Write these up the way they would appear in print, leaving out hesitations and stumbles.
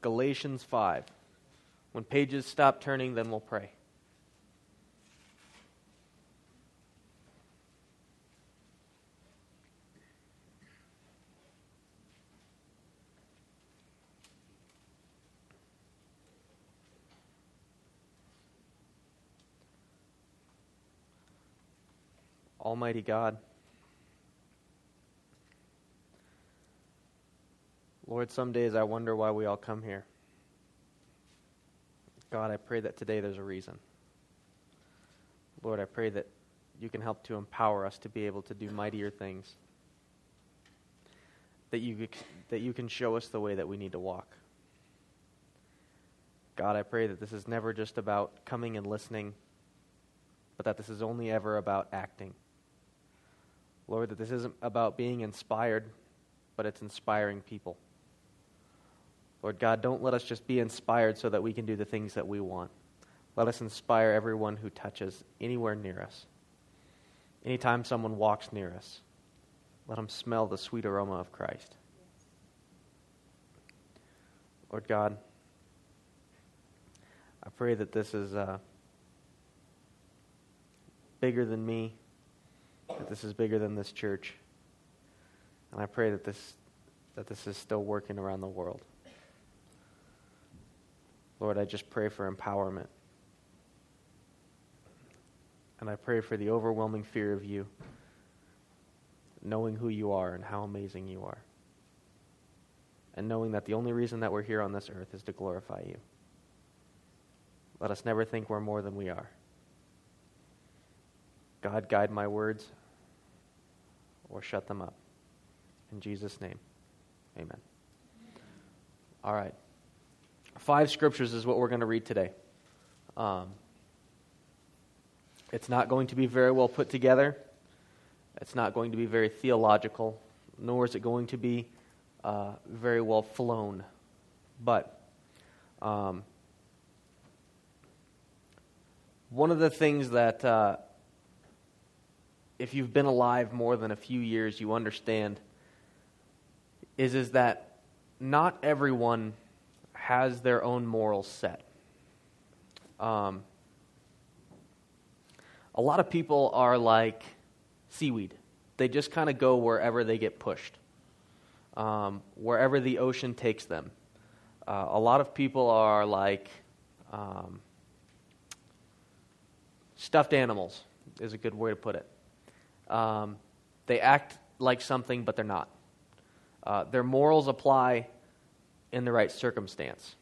Galatians 5. When pages stop turning, then we'll pray. Almighty God, Lord, some days I wonder why we all come here. God, I pray that today there's a reason. Lord, I pray that you can help to empower us to be able to do mightier things, that you can show us the way that we need to walk. God, I pray that this is never just about coming and listening, but that this is only ever about acting. Lord, that this isn't about being inspired, but it's inspiring people. Lord God, don't let us just be inspired so that we can do the things that we want. Let us inspire everyone who touches anywhere near us. Anytime someone walks near us, let them smell the sweet aroma of Christ. Lord God, I pray that this is bigger than me, that this is bigger than this church. And I pray that this is still working around the world. Lord, I just pray for empowerment. And I pray for the overwhelming fear of you, knowing who you are and how amazing you are. And knowing that the only reason that we're here on this earth is to glorify you. Let us never think we're more than we are. God, guide my words or shut them up. In Jesus' name, amen. All right. 5 scriptures is what we're going to read today. It's not going to be very well put together. It's not going to be very theological, nor is it going to be very well flown. But one of the things that if you've been alive more than a few years, you understand is that not everyone has their own morals set. A lot of people are like seaweed. They just kind of go wherever they get pushed, wherever the ocean takes them. A lot of people are like stuffed animals, is a good way to put it. They act like something, but they're not. Their morals apply in the right circumstance.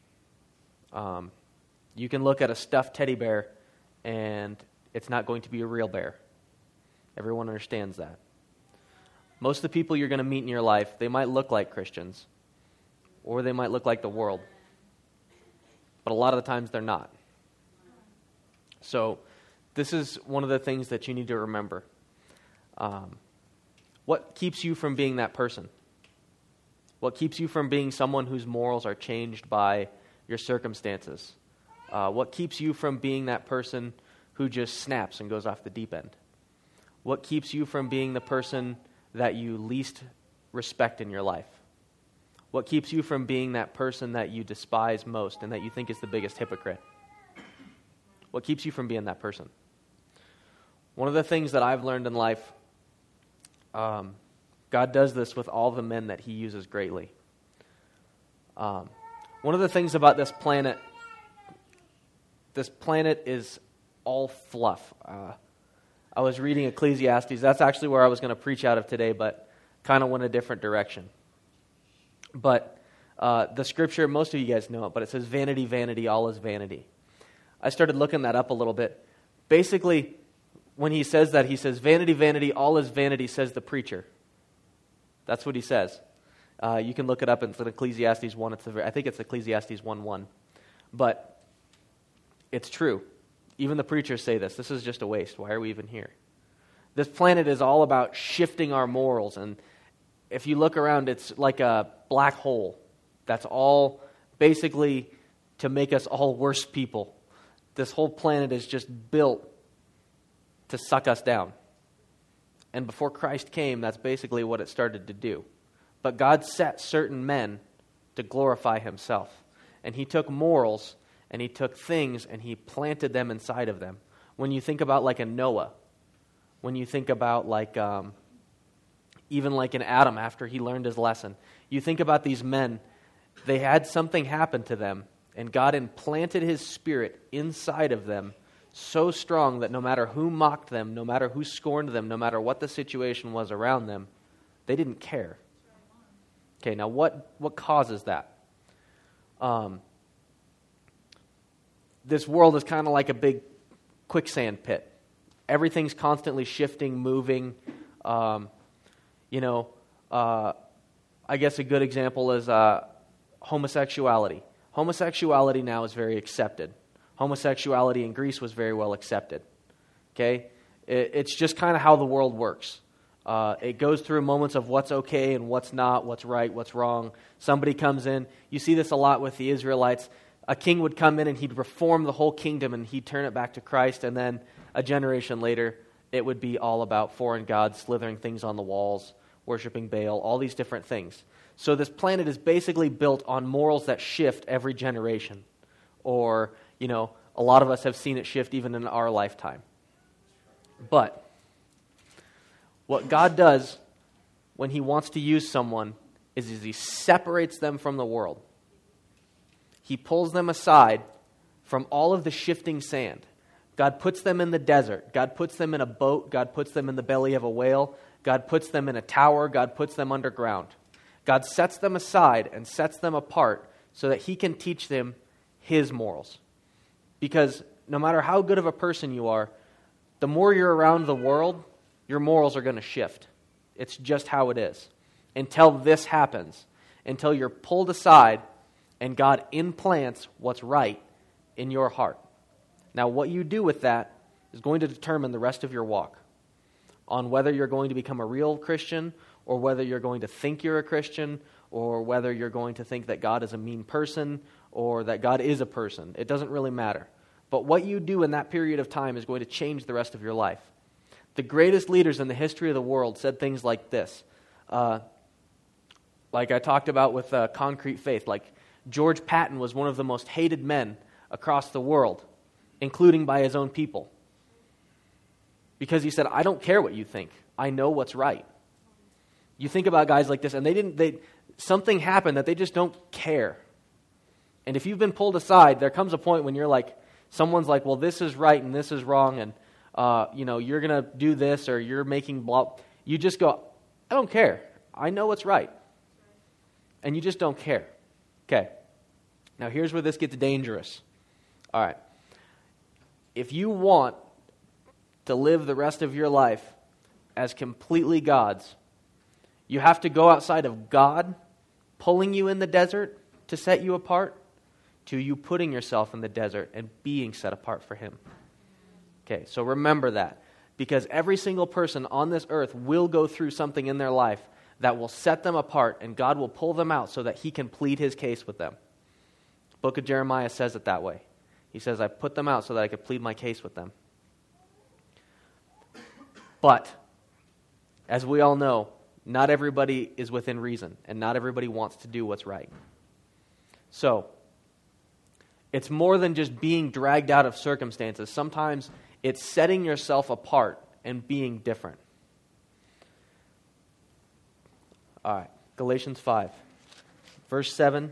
You can look at a stuffed teddy bear, and it's not going to be a real bear. Everyone understands that. Most of the people you're going to meet in your life, they might look like Christians, or they might look like the world. But a lot of the times they're not. So this is one of the things that you need to remember. What keeps you from being that person? What keeps you from being someone whose morals are changed by your circumstances? What keeps you from being that person who just snaps and goes off the deep end? What keeps you from being the person that you least respect in your life? What keeps you from being that person that you despise most and that you think is the biggest hypocrite? What keeps you from being that person? One of the things that I've learned in life, God does this with all the men that he uses greatly. One of the things about this planet is all fluff. I was reading Ecclesiastes. That's actually where I was going to preach out of today, but kind of went a different direction. But the scripture, most of you guys know it, but it says, vanity, vanity, all is vanity. I started looking that up a little bit. Basically, when he says that, he says, vanity, vanity, all is vanity, says the preacher. That's what he says. You can look it up in Ecclesiastes 1. I think it's Ecclesiastes 1:1. But it's true. Even the preachers say this. This is just a waste. Why are we even here? This planet is all about shifting our morals. And if you look around, it's like a black hole. That's all basically to make us all worse people. This whole planet is just built to suck us down. And before Christ came, that's basically what it started to do. But God set certain men to glorify himself. and he took morals, and he took things, and he planted them inside of them. When you think about like a Noah, when you think about like even like an Adam after he learned his lesson, you think about these men, they had something happen to them, and God implanted his spirit inside of them so strong that no matter who mocked them, no matter who scorned them, no matter what the situation was around them, they didn't care. Okay, now what causes that? This world is kind of like a big quicksand pit. Everything's constantly shifting, moving. I guess a good example is homosexuality. Homosexuality now is very accepted. Homosexuality in Greece was very well accepted. Okay? It's just kind of how the world works. It goes through moments of what's okay and what's not, what's right, what's wrong. Somebody comes in. You see this a lot with the Israelites. A king would come in and he'd reform the whole kingdom and he'd turn it back to Christ, and then a generation later it would be all about foreign gods, slithering things on the walls, worshiping Baal, all these different things. So this planet is basically built on morals that shift every generation. Or, a lot of us have seen it shift even in our lifetime. But what God does when he wants to use someone is he separates them from the world. He pulls them aside from all of the shifting sand. God puts them in the desert. God puts them in a boat. God puts them in the belly of a whale. God puts them in a tower. God puts them underground. God sets them aside and sets them apart so that he can teach them his morals. Because no matter how good of a person you are, the more you're around the world, your morals are going to shift. It's just how it is. Until this happens, until you're pulled aside and God implants what's right in your heart. Now, what you do with that is going to determine the rest of your walk on whether you're going to become a real Christian or whether you're going to think you're a Christian or whether you're going to think that God is a mean person or that God is a person. It doesn't really matter. But what you do in that period of time is going to change the rest of your life. The greatest leaders in the history of the world said things like this. Like I talked about with Concrete Faith. Like George Patton was one of the most hated men across the world, including by his own people. Because he said, I don't care what you think. I know what's right. You think about guys like this, and something happened that they just don't care. And if you've been pulled aside, there comes a point when you're like, someone's like, well, this is right and this is wrong, and you're going to do this or you're making blah. You just go, I don't care. I know what's right. And you just don't care. Okay. Now here's where this gets dangerous. All right. If you want to live the rest of your life as completely God's, you have to go outside of God pulling you in the desert to set you apart to you putting yourself in the desert and being set apart for him. Okay, so remember that. Because every single person on this earth will go through something in their life that will set them apart, and God will pull them out so that he can plead his case with them. The book of Jeremiah says it that way. He says, I put them out so that I could plead my case with them. But, as we all know, not everybody is within reason, and not everybody wants to do what's right. So, it's more than just being dragged out of circumstances. Sometimes it's setting yourself apart and being different. All right, Galatians 5, verse 7.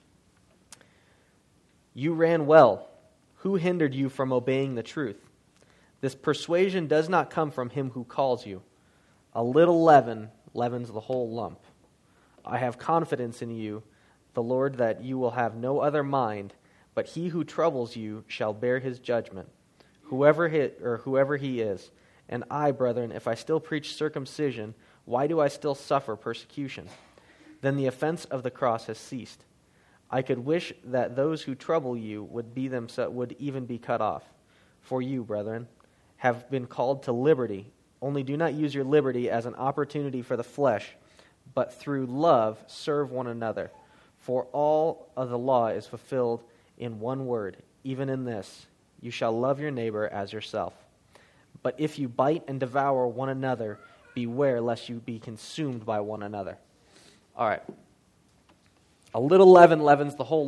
You ran well. Who hindered you from obeying the truth? This persuasion does not come from him who calls you. A little leaven leavens the whole lump. I have confidence in you, the Lord, that you will have no other mind, but he who troubles you shall bear his judgment, whoever he is. And I, brethren, if I still preach circumcision, why do I still suffer persecution? Then the offense of the cross has ceased. I could wish that those who trouble you would even be cut off. For you, brethren, have been called to liberty. Only do not use your liberty as an opportunity for the flesh, but through love serve one another. For all of the law is fulfilled in one word, even in this, you shall love your neighbor as yourself. But if you bite and devour one another, beware lest you be consumed by one another. All right. A little leaven leavens the whole lump.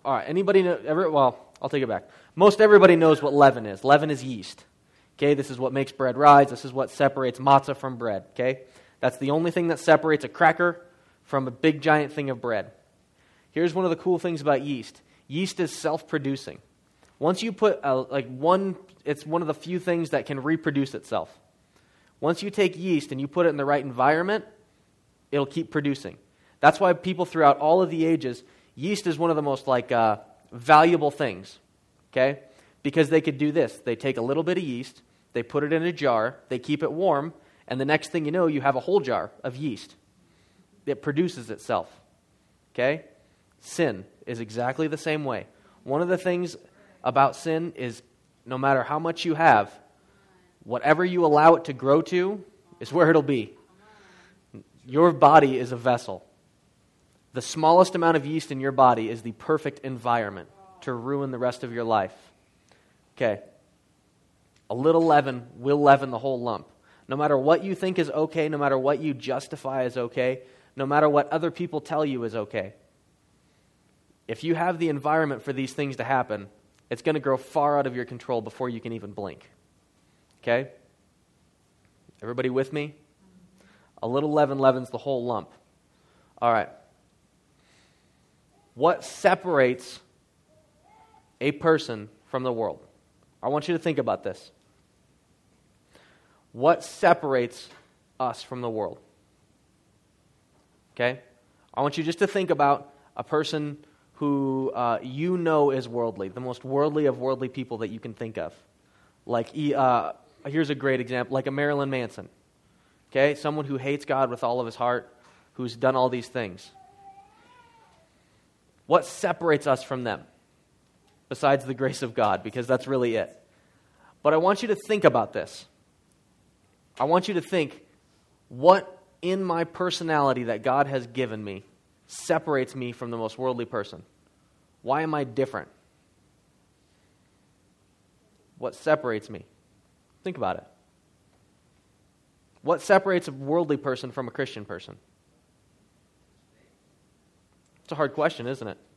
All right, anybody know, well, I'll take it back. Most everybody knows what leaven is. Leaven is yeast. Okay, this is what makes bread rise. This is what separates matzah from bread. Okay, that's the only thing that separates a cracker from a big giant thing of bread. Here's one of the cool things about yeast. Yeast is self-producing. Once you put it's one of the few things that can reproduce itself. Once you take yeast and you put it in the right environment, it'll keep producing. That's why people throughout all of the ages, yeast is one of the most valuable things. Okay, because they could do this. They take a little bit of yeast, they put it in a jar, they keep it warm, and the next thing you know, you have a whole jar of yeast. It produces itself. Okay? Sin is exactly the same way. One of the things about sin is no matter how much you have, whatever you allow it to grow to is where it'll be. Your body is a vessel. The smallest amount of yeast in your body is the perfect environment to ruin the rest of your life. Okay. A little leaven will leaven the whole lump. No matter what you think is okay, no matter what you justify as okay, no matter what other people tell you is okay, if you have the environment for these things to happen, it's going to grow far out of your control before you can even blink. Okay? Everybody with me? A little leaven leavens the whole lump. All right. What separates a person from the world? I want you to think about this. What separates us from the world? Okay? I want you just to think about a person who you know is worldly, the most worldly of worldly people that you can think of. Like, here's a great example, like a Marilyn Manson. Okay? Someone who hates God with all of his heart, who's done all these things. What separates us from them? Besides the grace of God, because that's really it. But I want you to think about this. I want you to think, what in my personality that God has given me separates me from the most worldly person? Why am I different? What separates me? Think about it. What separates a worldly person from a Christian person? It's a hard question, isn't it?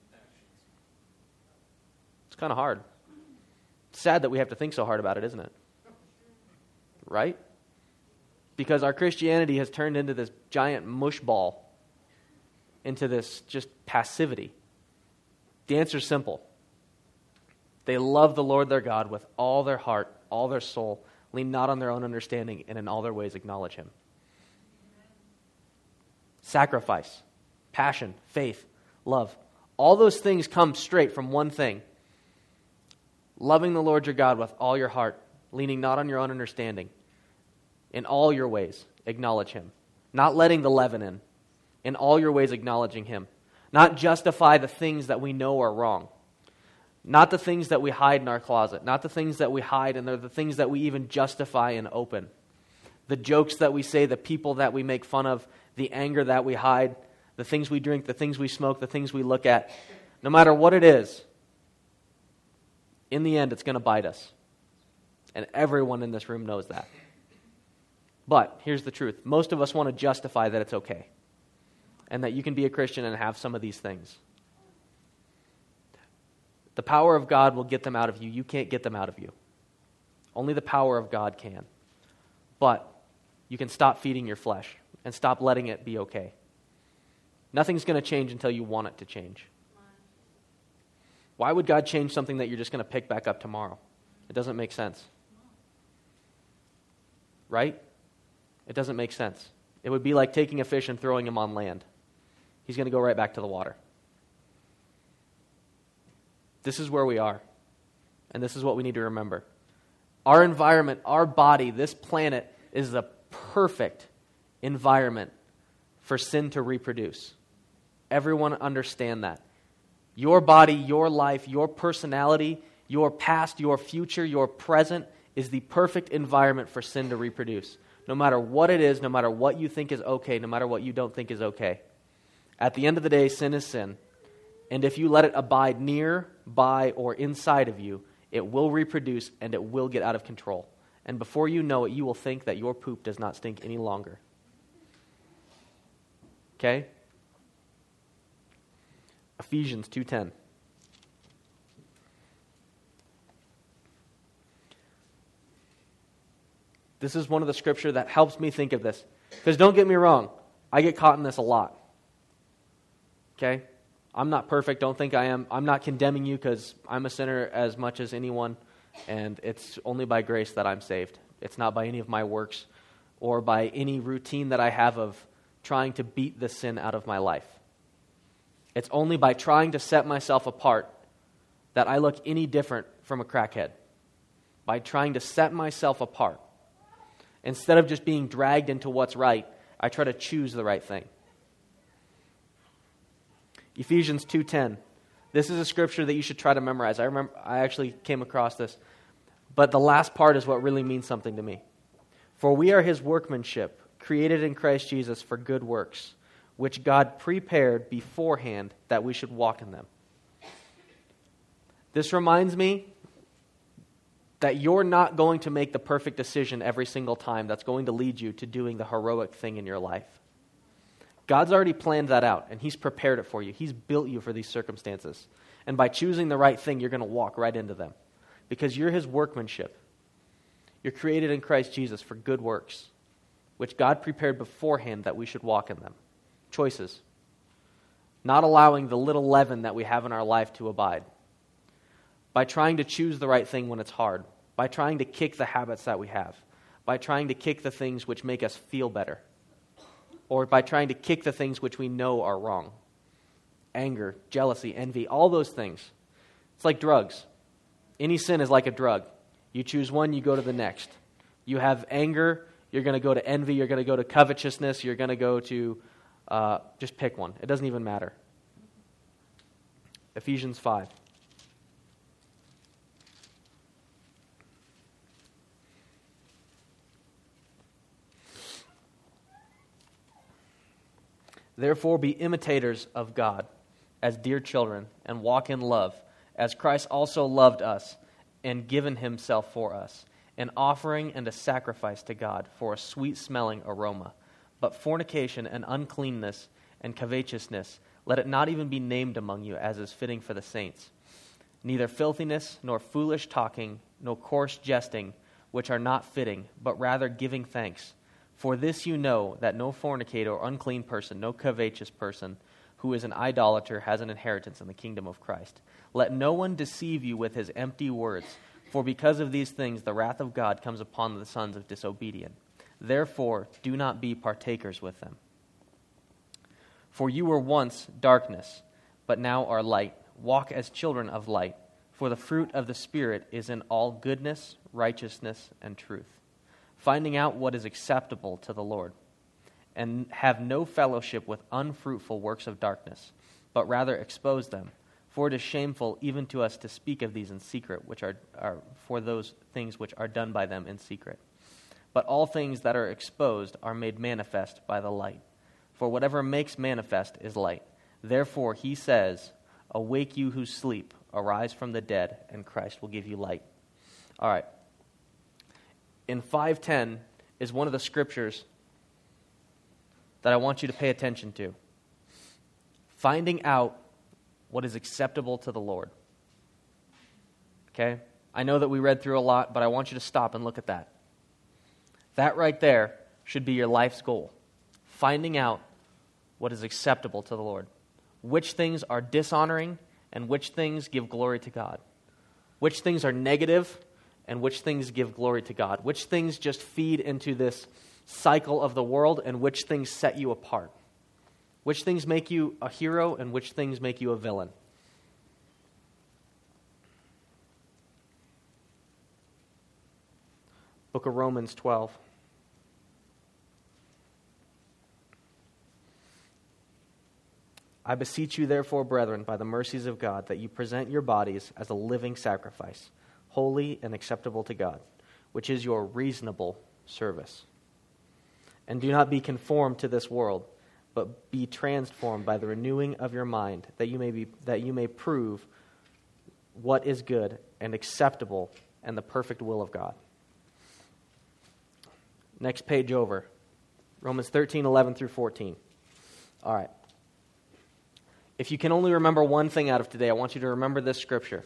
It's kind of hard. It's sad that we have to think so hard about it, isn't it? Right? Because our Christianity has turned into this giant mush ball, into this just passivity. The answer is simple. They love the Lord their God with all their heart, all their soul, lean not on their own understanding, and in all their ways acknowledge Him. Sacrifice, passion, faith, love. All those things come straight from one thing. Loving the Lord your God with all your heart, leaning not on your own understanding. In all your ways, acknowledge Him. Not letting the leaven in. In all your ways, acknowledging Him. Not justify the things that we know are wrong. Not the things that we hide in our closet. Not the things that we hide, and they're the things that we even justify and open. The jokes that we say, the people that we make fun of, the anger that we hide, the things we drink, the things we smoke, the things we look at. No matter what it is, in the end, it's going to bite us. And everyone in this room knows that. But here's the truth. Most of us want to justify that it's okay. And that you can be a Christian and have some of these things. The power of God will get them out of you. You can't get them out of you. Only the power of God can. But you can stop feeding your flesh and stop letting it be okay. Nothing's going to change until you want it to change. Why would God change something that you're just going to pick back up tomorrow? It doesn't make sense. Right? It doesn't make sense. It would be like taking a fish and throwing him on land. He's going to go right back to the water. This is where we are. And this is what we need to remember. Our environment, our body, this planet is the perfect environment for sin to reproduce. Everyone understand that. Your body, your life, your personality, your past, your future, your present is the perfect environment for sin to reproduce. No matter what it is, no matter what you think is okay, no matter what you don't think is okay. At the end of the day, sin is sin. And if you let it abide near, by, or inside of you, it will reproduce and it will get out of control. And before you know it, you will think that your poop does not stink any longer. Okay? Ephesians 2:10. This is one of the scripture that helps me think of this. Because don't get me wrong, I get caught in this a lot. Okay? I'm not perfect. Don't think I am. I'm not condemning you because I'm a sinner as much as anyone, and it's only by grace that I'm saved. It's not by any of my works or by any routine that I have of trying to beat the sin out of my life. It's only by trying to set myself apart that I look any different from a crackhead. By trying to set myself apart. Instead of just being dragged into what's right, I try to choose the right thing. Ephesians 2:10. This is a scripture that you should try to memorize. I actually came across this. But the last part is what really means something to me. For we are his workmanship, created in Christ Jesus for good works, which God prepared beforehand that we should walk in them. This reminds me that you're not going to make the perfect decision every single time that's going to lead you to doing the heroic thing in your life. God's already planned that out, and he's prepared it for you. He's built you for these circumstances. And by choosing the right thing, you're going to walk right into them. Because you're his workmanship. You're created in Christ Jesus for good works, which God prepared beforehand that we should walk in them. Choices. Not allowing the little leaven that we have in our life to abide. By trying to choose the right thing when it's hard. By trying to kick the habits that we have. By trying to kick the things which make us feel better. Or by trying to kick the things which we know are wrong. Anger, jealousy, envy, all those things. It's like drugs. Any sin is like a drug. You choose one, you go to the next. You have anger, you're going to go to envy, you're going to go to covetousness, you're going to go to, just pick one. It doesn't even matter. Ephesians 5. Therefore be imitators of God as dear children, and walk in love, as Christ also loved us and given himself for us, an offering and a sacrifice to God for a sweet-smelling aroma. But fornication and uncleanness and covetousness, let it not even be named among you as is fitting for the saints. Neither filthiness, nor foolish talking, nor coarse jesting, which are not fitting, but rather giving thanks. For this you know, that no fornicator or unclean person, no covetous person, who is an idolater, has an inheritance in the kingdom of Christ. Let no one deceive you with his empty words, for because of these things the wrath of God comes upon the sons of disobedience. Therefore, do not be partakers with them. For you were once darkness, but now are light. Walk as children of light, for the fruit of the Spirit is in all goodness, righteousness, and truth, finding out what is acceptable to the Lord. And have no fellowship with unfruitful works of darkness, but rather expose them. For it is shameful even to us to speak of these in secret, which are for those things which are done by them in secret. But all things that are exposed are made manifest by the light. For whatever makes manifest is light. Therefore he says, awake you who sleep, arise from the dead, and Christ will give you light. All right. In 5:10 is one of the scriptures that I want you to pay attention to. Finding out what is acceptable to the Lord. Okay? I know that we read through a lot, but I want you to stop and look at that. That right there should be your life's goal. Finding out what is acceptable to the Lord. Which things are dishonoring and which things give glory to God. Which things are negative and which things give glory to God. Which things just feed into this cycle of the world and which things set you apart. Which things make you a hero and which things make you a villain. Book of Romans 12. I beseech you therefore, brethren, by the mercies of God, that you present your bodies as a living sacrifice, holy and acceptable to God, which is your reasonable service. And do not be conformed to this world, but be transformed by the renewing of your mind, that you may prove what is good and acceptable and the perfect will of God. Next page over. Romans 13:11 through 14. All right. If you can only remember one thing out of today, I want you to remember this scripture.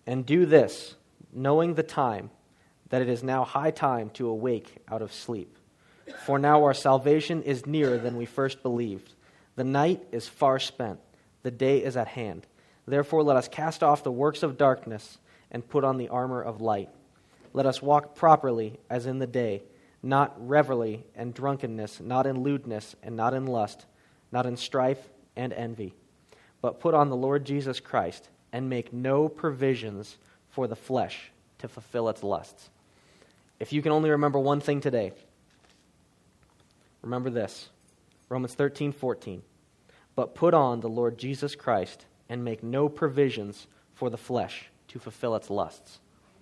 And do this, knowing the time, that it is now high time to awake out of sleep. For now our salvation is nearer than we first believed. The night is far spent, the day is at hand. Therefore let us cast off the works of darkness and put on the armor of light. Let us walk properly as in the day, not revelry and drunkenness, not in lewdness and not in lust, not in strife and envy. But put on the Lord Jesus Christ and make no provisions for the flesh to fulfill its lusts. If you can only remember one thing today, remember this. Romans 13:14. But put on the Lord Jesus Christ and make no provisions for the flesh to fulfill its lusts.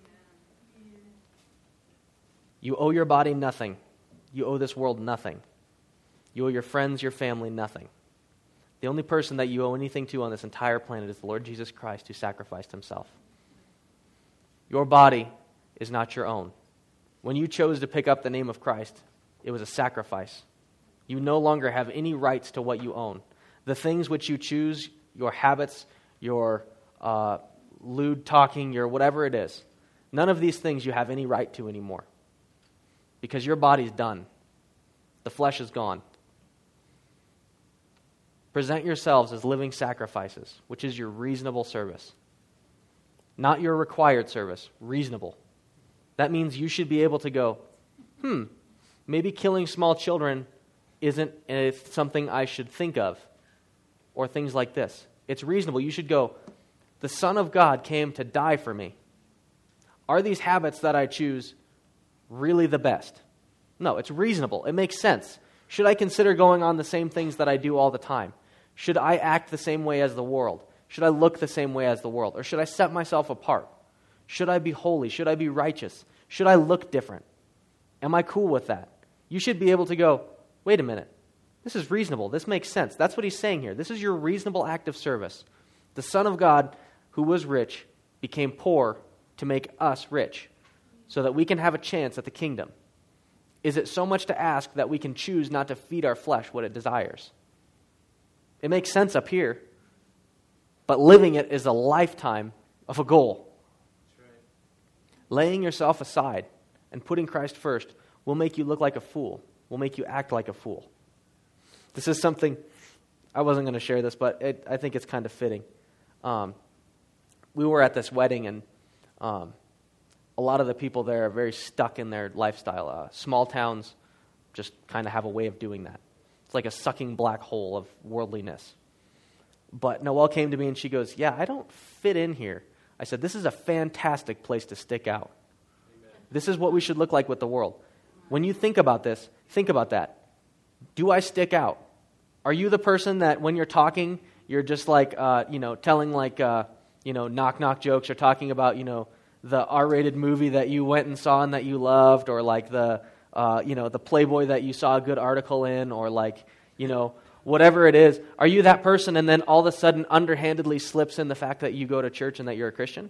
You owe your body nothing. You owe this world nothing. You owe your friends, your family, nothing. The only person that you owe anything to on this entire planet is the Lord Jesus Christ, who sacrificed himself. Your body is not your own. When you chose to pick up the name of Christ, it was a sacrifice. You no longer have any rights to what you own. The things which you choose, your habits, your lewd talking, your whatever it is, none of these things you have any right to anymore. Because your body's done. The flesh is gone. Present yourselves as living sacrifices, which is your reasonable service. Not your required service, reasonable. That means you should be able to go, maybe killing small children isn't something I should think of, or things like this. It's reasonable. You should go, the Son of God came to die for me. Are these habits that I choose really the best? No, it's reasonable. It makes sense. Should I consider going on the same things that I do all the time? Should I act the same way as the world? Should I look the same way as the world? Or should I set myself apart? Should I be holy? Should I be righteous? Should I look different? Am I cool with that? You should be able to go, wait a minute. This is reasonable. This makes sense. That's what he's saying here. This is your reasonable act of service. The Son of God, who was rich, became poor to make us rich so that we can have a chance at the kingdom. Is it so much to ask that we can choose not to feed our flesh what it desires? It makes sense up here, but living it is a lifetime of a goal. That's right. Laying yourself aside and putting Christ first will make you look like a fool, will make you act like a fool. This is something, I wasn't going to share this, but I think it's kind of fitting. We were at this wedding, and a lot of the people there are very stuck in their lifestyle. Small towns just kind of have a way of doing that. It's like a sucking black hole of worldliness. But Noelle came to me and she goes, yeah, I don't fit in here. I said, this is a fantastic place to stick out. Amen. This is what we should look like with the world. When you think about this, think about that. Do I stick out? Are you the person that when you're talking, you're just like, telling like, knock-knock jokes, or talking about, the R-rated movie that you went and saw and that you loved, or like the Playboy that you saw a good article in, or like, whatever it is. Are you that person and then all of a sudden underhandedly slips in the fact that you go to church and that you're a Christian?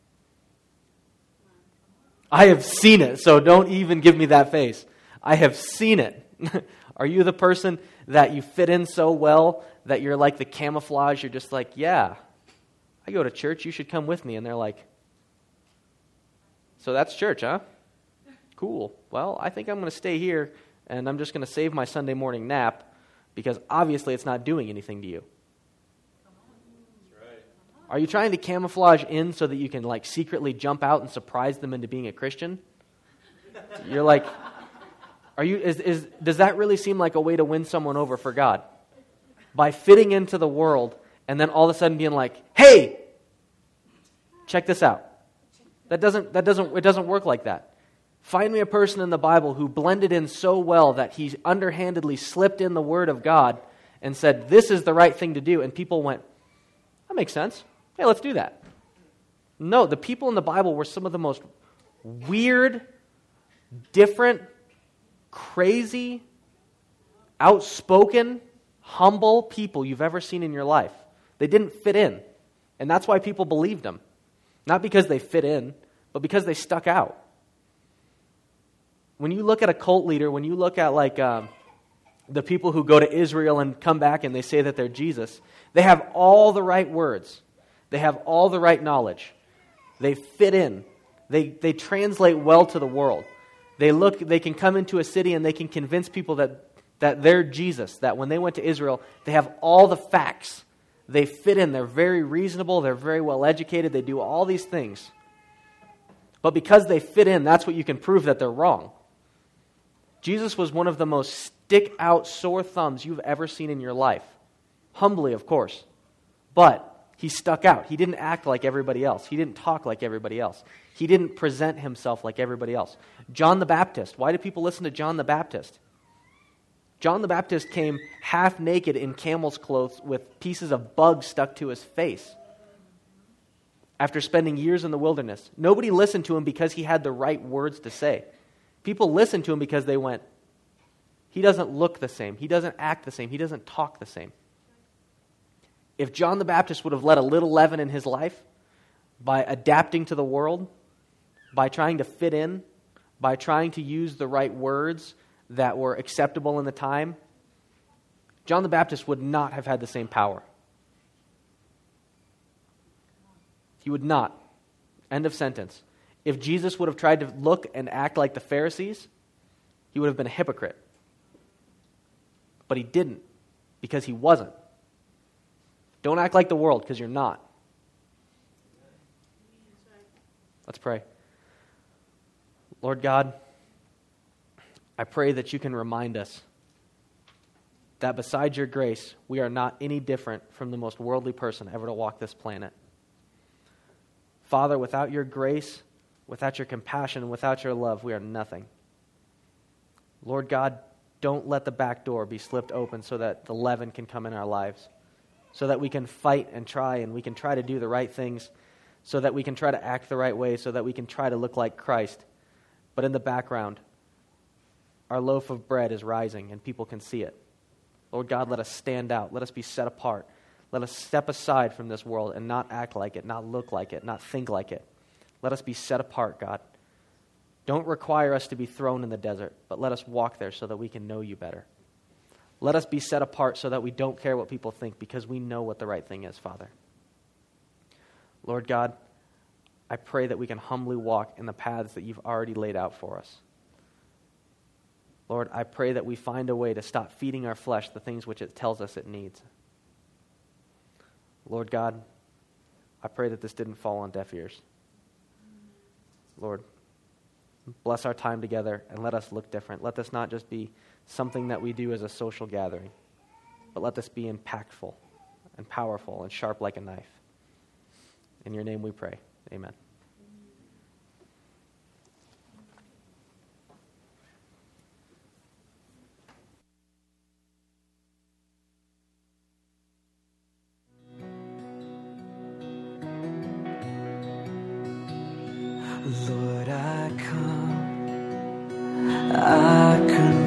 I have seen it, so don't even give me that face. I have seen it. Are you the person that you fit in so well that you're like the camouflage? You're just like, yeah, I go to church, you should come with me. And they're like, so that's church, huh? Cool. Well, I think I'm going to stay here, and I'm just going to save my Sunday morning nap, because obviously it's not doing anything to you. That's right. Are you trying to camouflage in so that you can like secretly jump out and surprise them into being a Christian? You're like, does that really seem like a way to win someone over for God? By fitting into the world and then all of a sudden being like, hey, check this out. It doesn't work like that. Find me a person in the Bible who blended in so well that he underhandedly slipped in the Word of God and said, this is the right thing to do. And people went, that makes sense. Hey, let's do that. No, the people in the Bible were some of the most weird, different, crazy, outspoken, humble people you've ever seen in your life. They didn't fit in. And that's why people believed them. Not because they fit in, but because they stuck out. When you look at a cult leader, when you look at like the people who go to Israel and come back and they say that they're Jesus, they have all the right words. They have all the right knowledge. They fit in. They translate well to the world. They can come into a city and they can convince people that they're Jesus, that when they went to Israel, they have all the facts. They fit in. They're very reasonable. They're very well educated. They do all these things. But because they fit in, that's what you can prove that they're wrong. Jesus was one of the most stick-out sore thumbs you've ever seen in your life. Humbly, of course. But he stuck out. He didn't act like everybody else. He didn't talk like everybody else. He didn't present himself like everybody else. John the Baptist. Why do people listen to John the Baptist? John the Baptist came half naked in camel's clothes with pieces of bugs stuck to his face after spending years in the wilderness. Nobody listened to him because he had the right words to say. People listened to him because they went, he doesn't look the same. He doesn't act the same. He doesn't talk the same. If John the Baptist would have let a little leaven in his life by adapting to the world, by trying to fit in, by trying to use the right words that were acceptable in the time, John the Baptist would not have had the same power. He would not. End of sentence. If Jesus would have tried to look and act like the Pharisees, he would have been a hypocrite. But he didn't, because he wasn't. Don't act like the world, because you're not. Let's pray. Lord God, I pray that you can remind us that besides your grace, we are not any different from the most worldly person ever to walk this planet. Father, without your grace, without your compassion, without your love, we are nothing. Lord God, don't let the back door be slipped open so that the leaven can come in our lives, so that we can fight and we can try to do the right things, so that we can try to act the right way, so that we can try to look like Christ. But in the background, our loaf of bread is rising and people can see it. Lord God, let us stand out. Let us be set apart. Let us step aside from this world and not act like it, not look like it, not think like it. Let us be set apart, God. Don't require us to be thrown in the desert, but let us walk there so that we can know you better. Let us be set apart so that we don't care what people think because we know what the right thing is, Father. Lord God, I pray that we can humbly walk in the paths that you've already laid out for us. Lord, I pray that we find a way to stop feeding our flesh the things which it tells us it needs. Lord God, I pray that this didn't fall on deaf ears. Lord, bless our time together and let us look different. Let this not just be something that we do as a social gathering, but let this be impactful and powerful and sharp like a knife. In your name we pray. Amen. Lord, I come